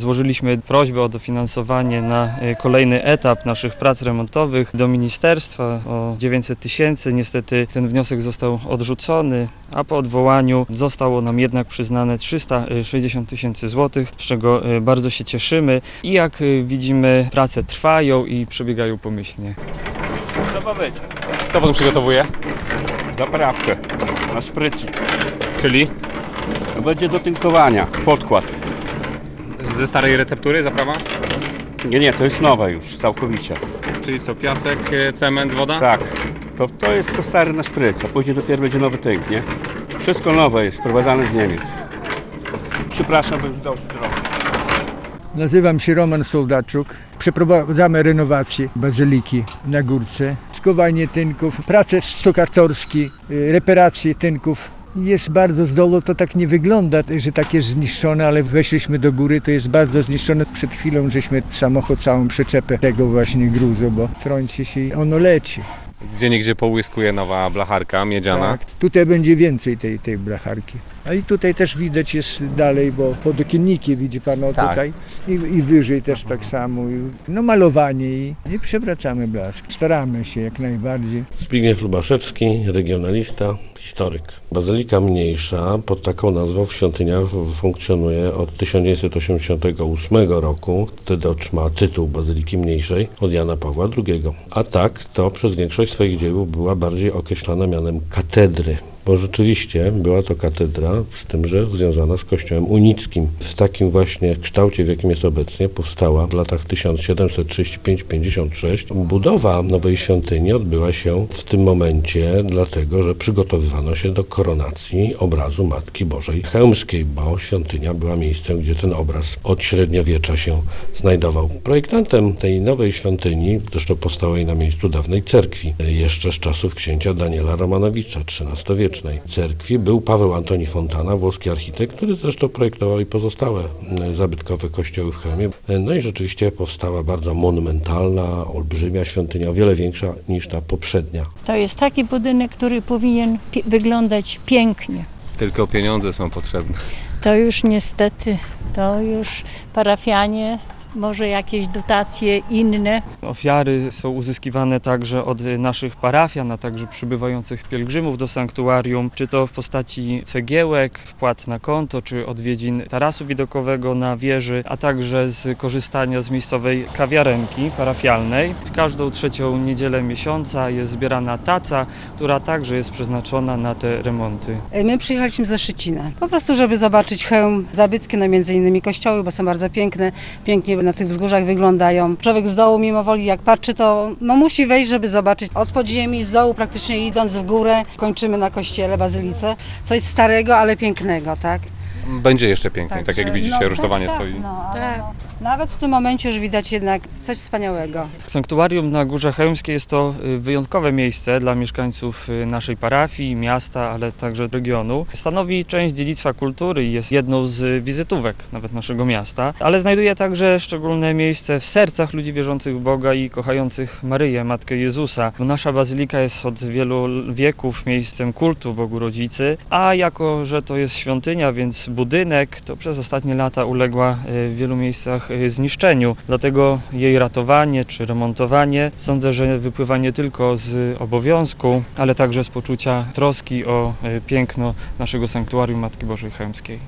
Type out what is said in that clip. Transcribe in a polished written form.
Złożyliśmy prośbę o dofinansowanie na kolejny etap naszych prac remontowych do ministerstwa o 900 000. Niestety ten wniosek został odrzucony, a po odwołaniu zostało nam jednak przyznane 360 000 złotych, z czego bardzo się cieszymy i jak widzimy prace trwają i przebiegają pomyślnie. Co pan przygotowuje? Zaprawkę na szprycik. Czyli? Będzie do tynkowania, podkład. Ze starej receptury zaprawa? Nie, to jest nowa już, całkowicie. Czyli co, piasek, cement, woda? Tak, to jest tylko stary na szpryc, a później dopiero będzie nowy tynk, nie? Wszystko nowe jest, sprowadzane z Niemiec. Przepraszam, bym dał drogę. Nazywam się Roman Sołdaczuk. Przeprowadzamy renowację bazyliki na Górce, skowanie tynków, prace stukarskie, reparacje tynków. Jest bardzo zdolno, to tak nie wygląda, że tak jest zniszczone, ale weszliśmy do góry, to jest bardzo zniszczone. Przed chwilą żeśmy samochód, całą przyczepę tego właśnie gruzu, bo trąci się i ono leci. Gdzieniegdzie połyskuje nowa blacharka miedziana. Tak, tutaj będzie więcej tej blacharki. A i tutaj też widać jest dalej, bo podokienniki widzi pan Tak. tutaj i wyżej też tak samo. No malowanie i przewracamy blask. Staramy się jak najbardziej. Zbigniew Lubaszewski, regionalista, historyk. Bazylika Mniejsza pod taką nazwą świątynia funkcjonuje od 1988 roku. Wtedy otrzymała tytuł Bazyliki Mniejszej od Jana Pawła II. A tak to przez większość swoich dzieł była bardziej określana mianem katedry. Bo rzeczywiście była to katedra, z tym, że związana z kościołem unickim. W takim właśnie kształcie, w jakim jest obecnie, powstała w latach 1735-56. Budowa nowej świątyni odbyła się w tym momencie, dlatego że przygotowywano się do koronacji obrazu Matki Bożej Chełmskiej, bo świątynia była miejscem, gdzie ten obraz od średniowiecza się znajdował. Projektantem tej nowej świątyni, zresztą powstałej na miejscu dawnej cerkwi, jeszcze z czasów księcia Daniela Romanowicza, XIII-wiecznej cerkwi, był Paweł Antoni Fontana, włoski architekt, który zresztą projektował i pozostałe zabytkowe kościoły w Chełmie. No i rzeczywiście powstała bardzo monumentalna, olbrzymia świątynia, o wiele większa niż ta poprzednia. To jest taki budynek, który powinien wyglądać pięknie. Tylko pieniądze są potrzebne. To już niestety, to już parafianie, może jakieś dotacje inne. Ofiary są uzyskiwane także od naszych parafian, a także przybywających pielgrzymów do sanktuarium, czy to w postaci cegiełek, wpłat na konto, czy odwiedzin tarasu widokowego na wieży, a także z korzystania z miejscowej kawiarenki parafialnej. W każdą trzecią niedzielę miesiąca jest zbierana taca, która także jest przeznaczona na te remonty. My przyjechaliśmy ze Szczecina, po prostu żeby zobaczyć Chełm, zabytki, no między innymi kościoły, bo są bardzo piękne, pięknie na tych wzgórzach wyglądają. Człowiek z dołu mimo woli jak patrzy, to musi wejść, żeby zobaczyć. Od podziemi, z dołu praktycznie idąc w górę, kończymy na kościele, bazylice. Coś starego, ale pięknego, tak? Będzie jeszcze piękniej, tak jak widzicie, rusztowanie tak, stoi. Nawet w tym momencie już widać jednak coś wspaniałego. Sanktuarium na Górze Chełmskiej jest to wyjątkowe miejsce dla mieszkańców naszej parafii, miasta, ale także regionu. Stanowi część dziedzictwa kultury i jest jedną z wizytówek nawet naszego miasta, ale znajduje także szczególne miejsce w sercach ludzi wierzących w Boga i kochających Maryję, Matkę Jezusa. Nasza bazylika jest od wielu wieków miejscem kultu Bogu Rodzicy, a jako, że to jest świątynia, więc budynek, to przez ostatnie lata uległa w wielu miejscach zniszczeniu. Dlatego jej ratowanie czy remontowanie sądzę, że wypływa nie tylko z obowiązku, ale także z poczucia troski o piękno naszego sanktuarium Matki Bożej Chełmskiej.